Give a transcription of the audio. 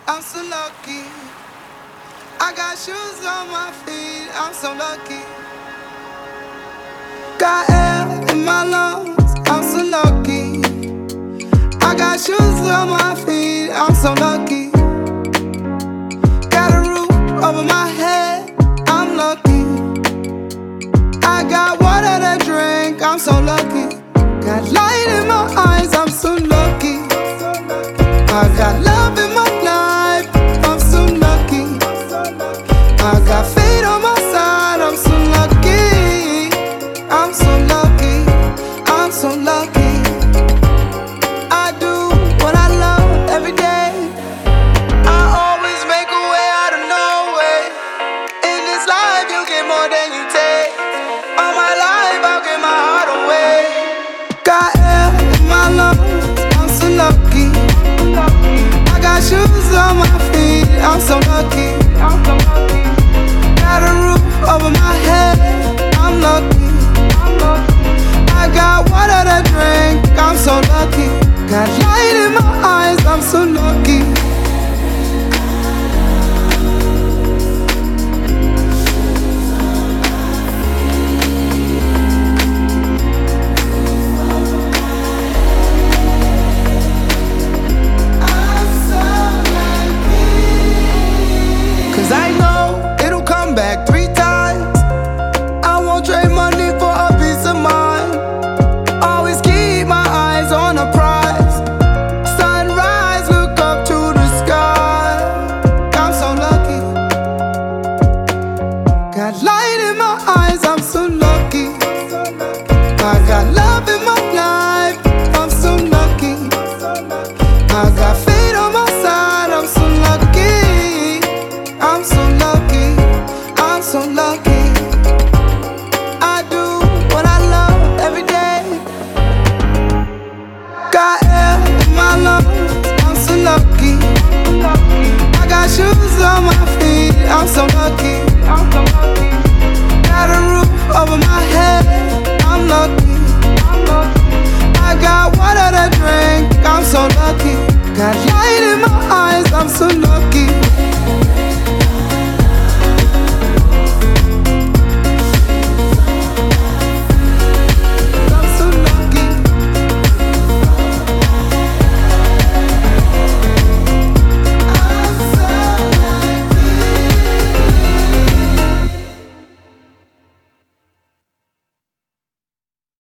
I'm so lucky. I got shoes on my feet. I'm so lucky. Got air in my lungs. I'm so lucky. I got shoes on my feet. I'm so lucky. Got a roof over my head. I'm lucky. I got water to drink. I'm so lucky. Got light in my eyes. I'm so lucky. I got love in my life. I'm so lucky. I got fate on my side. I'm so lucky. I'm so lucky. I'm so lucky. I do what I love every day. I always make a way out of no way. In this life you get more than you take. All my life I'll give my heart away. Got air in my lungs. I'm so lucky. I got shoes on my feet. I'm so lucky. Got a roof over my head. I'm lucky. I got water to drink. I'm so lucky. Got light in my eyes. I'm so lucky. Cause I know it'll come back 3 times. I won't trade money for a peace of mind. Always keep my eyes on the prize. Sunrise, look up to the sky. I'm so lucky. Got light in my eyes, I'm so lucky. I got love in my life, I'm so lucky. I got fate on my side, I'm so lucky. I'm so lucky, I'm so lucky. I do what I love every day. Got air in my lungs, I'm so lucky. I got shoes on my feet, I'm so lucky. Got a roof over my head, I'm lucky.